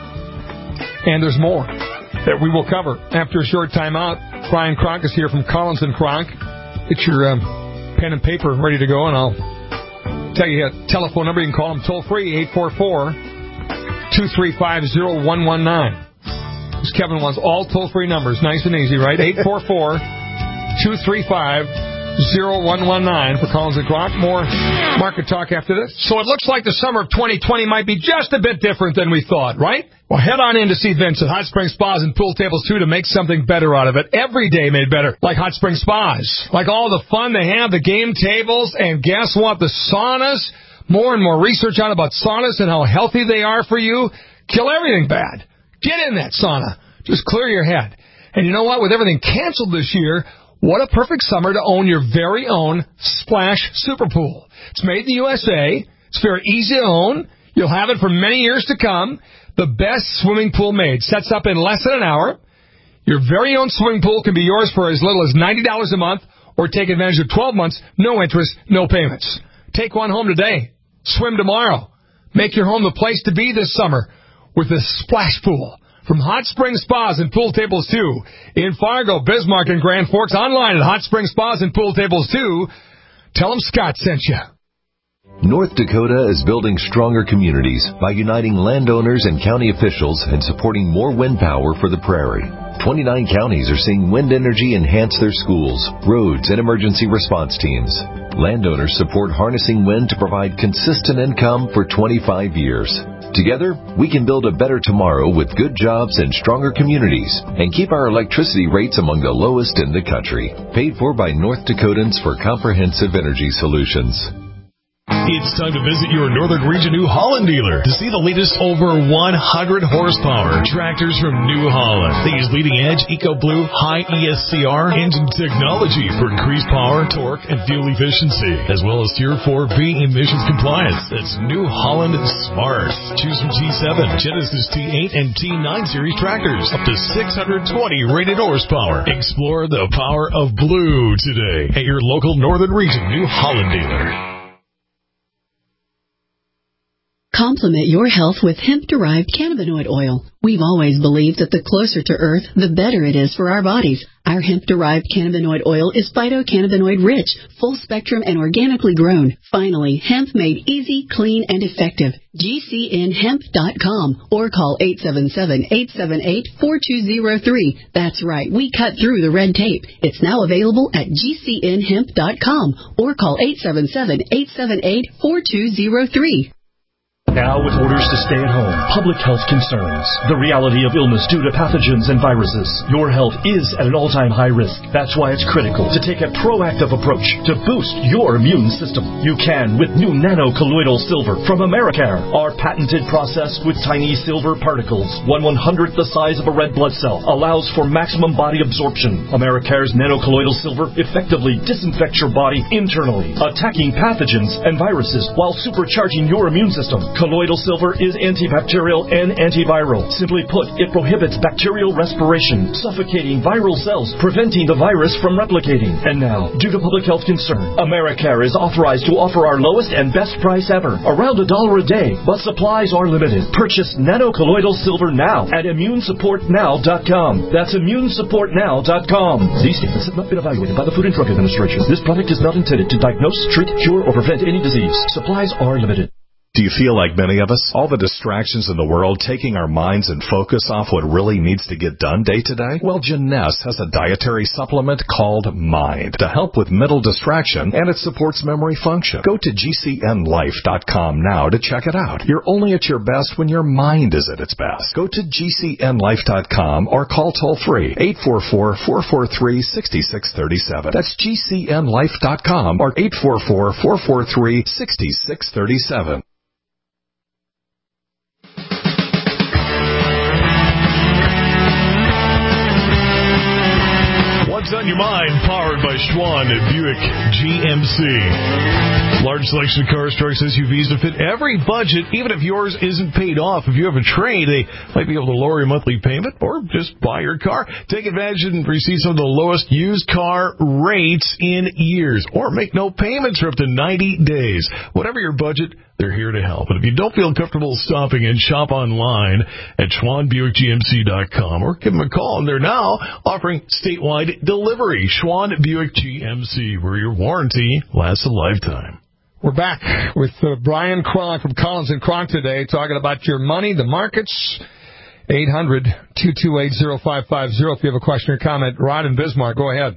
And there's more that we will cover after a short time out. Brian Kronk is here from Collins and Kronk. Get your um, pen and paper ready to go, and I'll tell you a telephone number. You can call them toll-free, eight four four, two three five, zero one one nine. As Kevin wants all toll-free numbers. Nice and easy, right? eight four four, two three five, zero one one nine for Collins and Kronk. More market talk after this. So it looks like the summer of twenty twenty might be just a bit different than we thought, right? Well, head on in to see Vince at Hot Spring Spas and Pool Tables, too, to make something better out of it. Every day made better, like Hot Spring Spas. Like all the fun they have, the game tables, and guess what? The saunas. More and more research out about saunas and how healthy they are for you. Kill everything bad. Get in that sauna. Just clear your head. And you know what? With everything canceled this year, What a perfect summer to own your very own Splash Super Pool. It's made in the U S A. It's very easy to own. You'll have it for many years to come. The best swimming pool made. Sets up in less than an hour. Your very own swimming pool can be yours for as little as ninety dollars a month, or take advantage of twelve months, no interest, no payments. Take one home today. Swim tomorrow. Make your home the place to be this summer with the Splash Pool. From Hot Spring Spas and Pool Tables two in Fargo, Bismarck, and Grand Forks, online at Hot Spring Spas and Pool Tables two. Tell them Scott sent you. North Dakota is building stronger communities by uniting landowners and county officials and supporting more wind power for the prairie. twenty-nine counties are seeing wind energy enhance their schools, roads, and emergency response teams. Landowners support harnessing wind to provide consistent income for twenty-five years. Together, we can build a better tomorrow with good jobs and stronger communities and keep our electricity rates among the lowest in the country. Paid for by North Dakotans for Comprehensive Energy Solutions. It's time to visit your Northern Region New Holland dealer to see the latest over one hundred horsepower tractors from New Holland. They use leading-edge EcoBlue high E S C R engine technology for increased power, torque, and fuel efficiency, as well as Tier four B emissions compliance. That's New Holland Smart. Choose from T seven, Genesis T eight, and T nine series tractors, up to six hundred twenty rated horsepower. Explore the power of blue today at your local Northern Region New Holland dealer. Complement your health with hemp-derived cannabinoid oil. We've always believed that the closer to Earth, the better it is for our bodies. Our hemp-derived cannabinoid oil is phytocannabinoid-rich, full-spectrum, and organically grown. Finally, hemp made easy, clean, and effective. G C N hemp dot com or call eight seven seven, eight seven eight, four two zero three. That's right, we cut through the red tape. It's now available at G C N hemp dot com or call eight seven seven, eight seven eight, four two zero three. Now with orders to stay at home, public health concerns, the reality of illness due to pathogens and viruses, your health is at an all-time high risk. That's why it's critical to take a proactive approach to boost your immune system. You can with new nano-colloidal silver from Americare. Our patented process with tiny silver particles, one one-hundredth the size of a red blood cell, allows for maximum body absorption. Americare's nano-colloidal silver effectively disinfects your body internally, attacking pathogens and viruses while supercharging your immune system. Colloidal silver is antibacterial and antiviral. Simply put, it prohibits bacterial respiration, suffocating viral cells, preventing the virus from replicating. And now, due to public health concern, Americare is authorized to offer our lowest and best price ever, around a dollar a day, but supplies are limited. Purchase nano-colloidal silver now at immune support now dot com. That's immune support now dot com. These statements have not been evaluated by the Food and Drug Administration. This product is not intended to diagnose, treat, cure, or prevent any disease. Supplies are limited. Do you feel like many of us? All the distractions in the world taking our minds and focus off what really needs to get done day to day? Well, Jeunesse has a dietary supplement called Mind to help with mental distraction, and it supports memory function. Go to G C N life dot com now to check it out. You're only at your best when your mind is at its best. Go to G C N life dot com or call toll-free eight four four, four four three, six six three seven. That's G C N life dot com or eight four four, four four three, six six three seven. What's on your mind? Powered by Schwann Buick G M C. Large selection of cars, trucks, S U Vs to fit every budget, even if yours isn't paid off. If you have a trade, they might be able to lower your monthly payment or just buy your car. Take advantage and receive some of the lowest used car rates in years, or make no payments for up to ninety days. Whatever your budget, they're here to help. And if you don't feel comfortable stopping in, shop online at Schwann Buick G M C dot com or give them a call. And they're now offering statewide delivery. Schwann Buick G M C, where your warranty lasts a lifetime. We're back with uh, Brian Kronk from Collins and Kronk today, talking about your money, the markets. eight hundred, two two eight, oh five five oh if you have a question or comment. Rod in Bismarck, go ahead.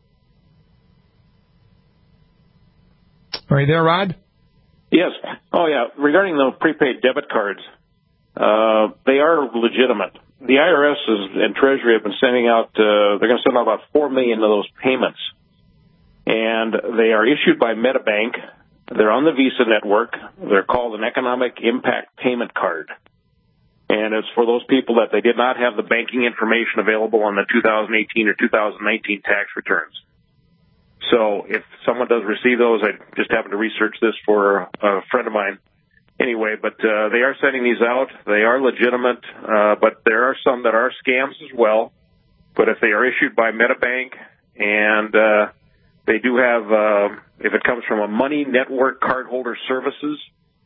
Are you there, Rod? Yes. Oh, yeah. Regarding the prepaid debit cards, uh, they are legitimate. The I R S is, and Treasury have been sending out, uh, they're going to send out about four million of those payments. And they are issued by MetaBank. They're on the Visa network. They're called an Economic Impact Payment Card. And it's for those people that they did not have the banking information available on the two thousand eighteen or two thousand nineteen tax returns. So if someone does receive those, I just happened to research this for a friend of mine. Anyway, but uh, they are sending these out. They are legitimate, uh, but there are some that are scams as well. But if they are issued by MetaBank and uh, they do have, uh, if it comes from a Money Network Cardholder Services,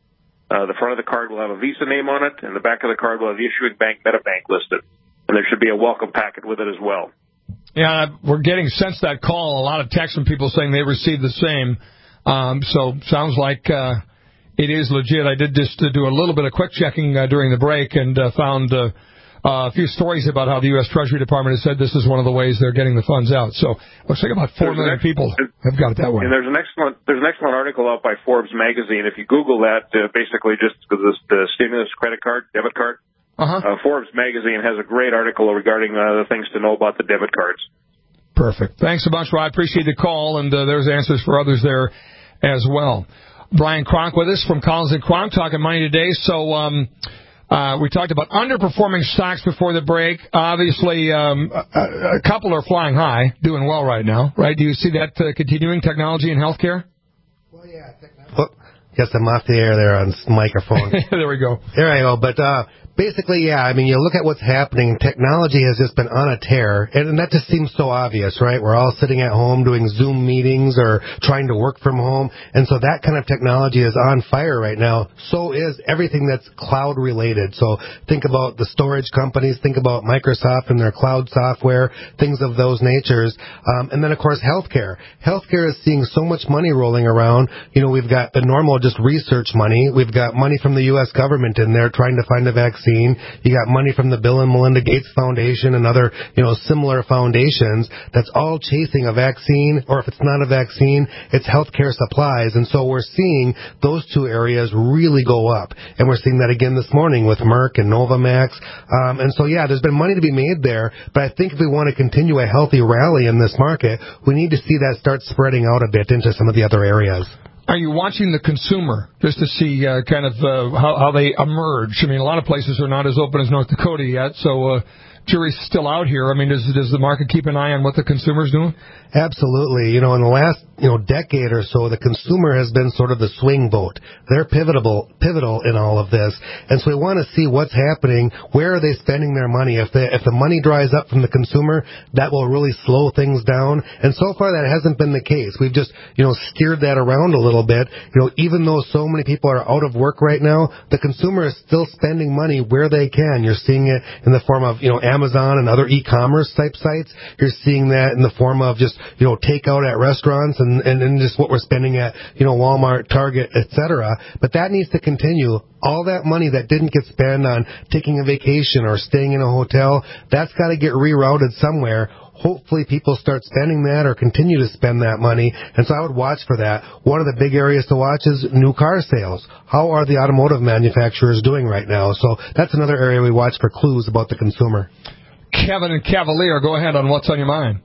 uh, the front of the card will have a Visa name on it, and the back of the card will have the issuing bank MetaBank listed. And there should be a welcome packet with it as well. Yeah, we're getting since that call a lot of texts from people saying they received the same. Um, so sounds like uh, it is legit. I did just uh, do a little bit of quick checking uh, during the break and uh, found uh, uh, a few stories about how the U S Treasury Department has said this is one of the ways they're getting the funds out. So looks like about four million people have got it that way. And there's an excellent there's an excellent article out by Forbes magazine. If you Google that, uh, basically just the, the stimulus credit card, debit card. Uh-huh. Uh, Forbes magazine has a great article regarding uh, the things to know about the debit cards. Perfect. Thanks a bunch, Rod. Appreciate the call, and uh, there's answers for others there as well. Brian Kronk with us from Collins and Kronk talking money today. So um, uh, we talked about underperforming stocks before the break. Obviously, um, a, a couple are flying high, doing well right now, right? Do you see that uh, continuing, technology and healthcare? Well, yeah. Well, yes, I'm off the air there on microphone. There we go. There I go. But uh, basically, yeah, I mean, you look at what's happening. Technology has just been on a tear, and, and that just seems so obvious, right? We're all sitting at home doing Zoom meetings or trying to work from home, and so that kind of technology is on fire right now. So is everything that's cloud-related. So think about the storage companies, think about Microsoft and their cloud software, things of those natures. Um, and then, of course, healthcare. Healthcare is seeing so much money rolling around. You know, we've got the normal just research money. We've got money from the U S government in there trying to find a vaccine. You got money from the Bill and Melinda Gates Foundation and other, you know, similar foundations that's all chasing a vaccine, or if it's not a vaccine, it's healthcare supplies. And so we're seeing those two areas really go up. And we're seeing that again this morning with Merck and Novavax. Um, and so, yeah, there's been money to be made there. But I think if we want to continue a healthy rally in this market, we need to see that start spreading out a bit into some of the other areas. Are you watching the consumer just to see uh, kind of uh, how, how they emerge? I mean, a lot of places are not as open as North Dakota yet, so uh, jury's still out here. I mean, does, does the market keep an eye on what the consumer's doing? Absolutely. You know, in the last, you know, decade or so, the consumer has been sort of the swing vote. They're pivotal, pivotal in all of this. And so we want to see what's happening. Where are they spending their money? If they, if the money dries up from the consumer, that will really slow things down. And so far that hasn't been the case. We've just, you know, steered that around a little bit. You know, even though so many people are out of work right now, the consumer is still spending money where they can. You're seeing it in the form of, you know, Amazon and other e-commerce type sites. You're seeing that in the form of just, you know, takeout at restaurants and, and, and just what we're spending at, you know, Walmart, Target, et cetera. But that needs to continue. All that money that didn't get spent on taking a vacation or staying in a hotel, that's got to get rerouted somewhere. Hopefully people start spending that or continue to spend that money. And so I would watch for that. One of the big areas to watch is new car sales. How are the automotive manufacturers doing right now? So that's another area we watch for clues about the consumer. Kevin and Cavalier, go ahead on what's on your mind.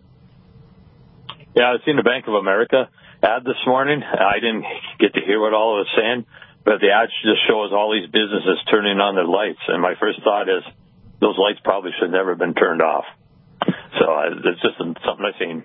Yeah, I've seen the Bank of America ad this morning. I didn't get to hear what all it was saying, but the ad just shows all these businesses turning on their lights. And my first thought is those lights probably should never have been turned off. So it's just something I've seen.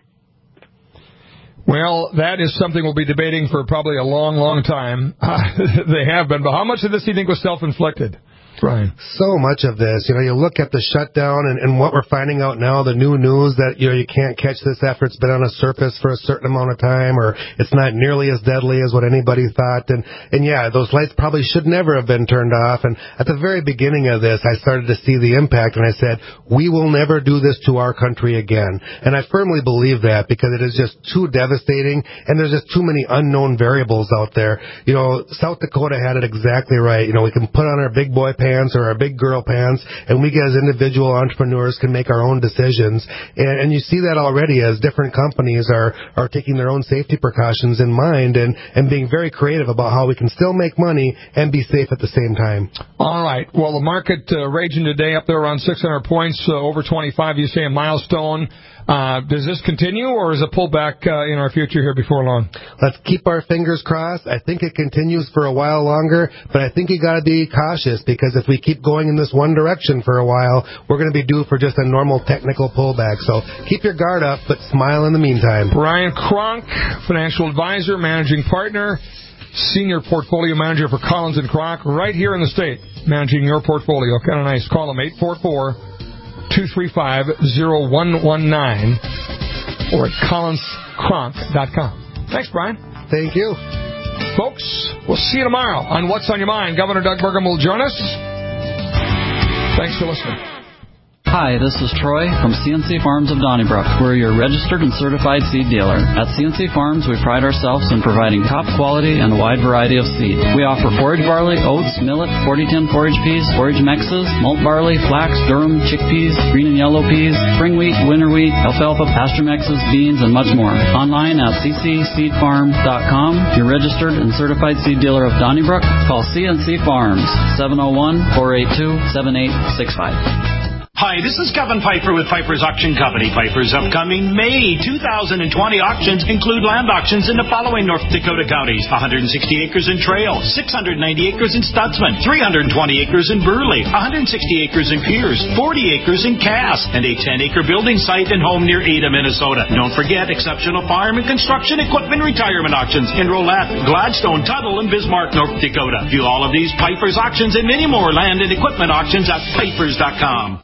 Well, that is something we'll be debating for probably a long, long time. They have been. But how much of this do you think was self-inflicted? Brian. So much of this, you know, you look at the shutdown and, and what we're finding out now, the new news that, you know, you can't catch this after it's been on a surface for a certain amount of time, or it's not nearly as deadly as what anybody thought. And, and yeah, those lights probably should never have been turned off. And at the very beginning of this, I started to see the impact, and I said, we will never do this to our country again. And I firmly believe that, because it is just too devastating, and there's just too many unknown variables out there. You know, South Dakota had it exactly right. You know, we can put on our big boy pants or our big girl pants, and we as individual entrepreneurs can make our own decisions. And, and you see that already as different companies are, are taking their own safety precautions in mind and, and being very creative about how we can still make money and be safe at the same time. All right. Well, the market uh, raging today up there around six hundred points, uh, over twenty-five, you say a milestone. Uh, does this continue, or is it pulled back uh, in our future here before long? Let's keep our fingers crossed. I think it continues for a while longer, but I think you got to be cautious, because if we keep going in this one direction for a while, we're going to be due for just a normal technical pullback. So keep your guard up, but smile in the meantime. Brian Kronk, financial advisor, managing partner, senior portfolio manager for Collins and Kronk, right here in the state, managing your portfolio. Kind of nice. Call them eight four four, two three five, zero one one nine or at collins kronk dot com. Thanks, Brian. Thank you. Folks, we'll see you tomorrow on What's on Your Mind. Governor Doug Burgum will join us. Thanks for listening. Hi, this is Troy from C N C Farms of Donnybrook. We're your registered and certified seed dealer. At C N C Farms, we pride ourselves in providing top quality and a wide variety of seed. We offer forage barley, oats, millet, forty ten forage peas, forage mixes, malt barley, flax, durum, chickpeas, green and yellow peas, spring wheat, winter wheat, alfalfa, pasture mixes, beans, and much more. Online at c c seed farm dot com. Your registered and certified seed dealer of Donnybrook. Call C N C Farms, seven oh one, four eight two, seven eight six five. Hi, this is Kevin Piper with Piper's Auction Company. Piper's upcoming May two thousand twenty auctions include land auctions in the following North Dakota counties: one hundred sixty acres in Trail, six hundred ninety acres in Stutzman, three hundred twenty acres in Burley, one hundred sixty acres in Pierce, forty acres in Cass, and a ten acre building site and home near Ada, Minnesota. Don't forget exceptional farm and construction equipment retirement auctions in Rolette, Gladstone, Tuttle, and Bismarck, North Dakota. View all of these Piper's auctions and many more land and equipment auctions at pipers dot com.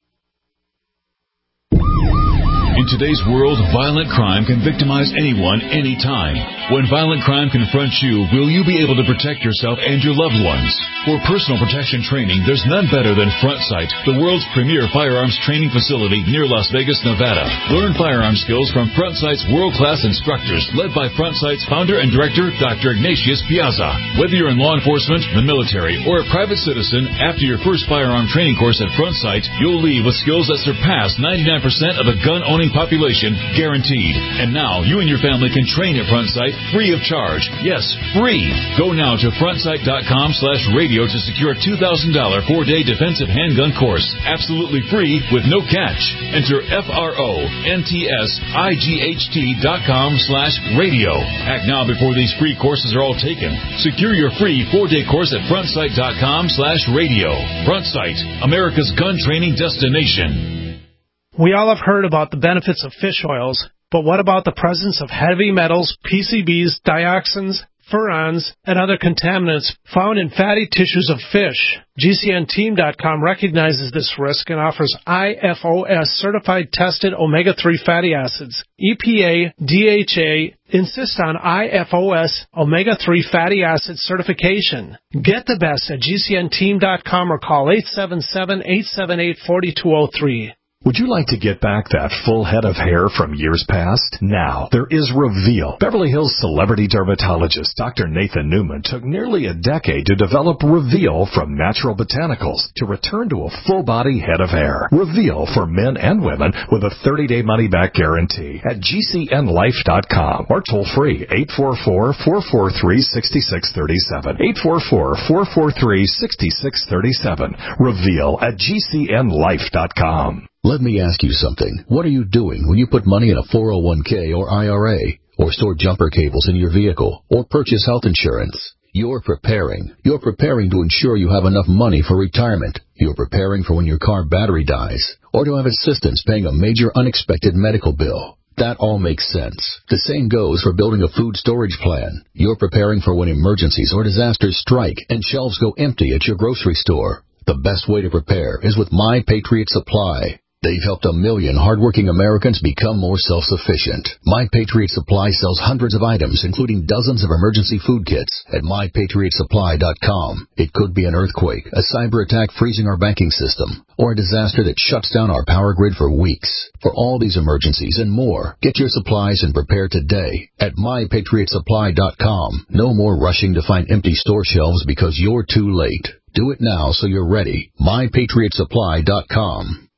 In today's world, violent crime can victimize anyone, anytime. When violent crime confronts you, will you be able to protect yourself and your loved ones? For personal protection training, there's none better than Front Sight, the world's premier firearms training facility near Las Vegas, Nevada. Learn firearm skills from Front Sight's world-class instructors, led by Front Sight's founder and director, Doctor Ignatius Piazza. Whether you're in law enforcement, the military, or a private citizen, after your first firearm training course at Front Sight, you'll leave with skills that surpass ninety-nine percent of the gun-owning population, guaranteed. And now, you and your family can train at Front Sight free of charge. Yes, free. Go now to front sight dot com slash radio to secure a two thousand dollars four-day defensive handgun course. Absolutely free with no catch. Enter F R O N T S I G H T dot com slash radio. Act now before these free courses are all taken. Secure your free four-day course at front sight dot com slash radio. Front Sight, America's gun training destination. We all have heard about the benefits of fish oils, but what about the presence of heavy metals, P C Bs, dioxins, furans, and other contaminants found in fatty tissues of fish? G C N team dot com recognizes this risk and offers I F O S certified tested omega three fatty acids. E P A, D H A insist on I F O S omega three fatty acid certification. Get the best at G C N team dot com or call eight seven seven, eight seven eight, four two zero three. Would you like to get back that full head of hair from years past? Now, there is Reveal. Beverly Hills celebrity dermatologist Doctor Nathan Newman took nearly a decade to develop Reveal from natural botanicals to return to a full-body head of hair. Reveal for men and women with a thirty-day money-back guarantee at G C N life dot com or toll-free eight four four, four four three, six six three seven. eight four four, four four three, six six three seven. Reveal at G C N life dot com. Let me ask you something. What are you doing when you put money in a four oh one k or I R A, or store jumper cables in your vehicle, or purchase health insurance? You're preparing. You're preparing to ensure you have enough money for retirement. You're preparing for when your car battery dies, or to have assistance paying a major unexpected medical bill. That all makes sense. The same goes for building a food storage plan. You're preparing for when emergencies or disasters strike and shelves go empty at your grocery store. The best way to prepare is with My Patriot Supply. They've helped a million hardworking Americans become more self-sufficient. My Patriot Supply sells hundreds of items, including dozens of emergency food kits, at my patriot supply dot com. It could be an earthquake, a cyber attack freezing our banking system, or a disaster that shuts down our power grid for weeks. For all these emergencies and more, get your supplies and prepare today at my patriot supply dot com. No more rushing to find empty store shelves because you're too late. Do it now so you're ready. my patriot supply dot com.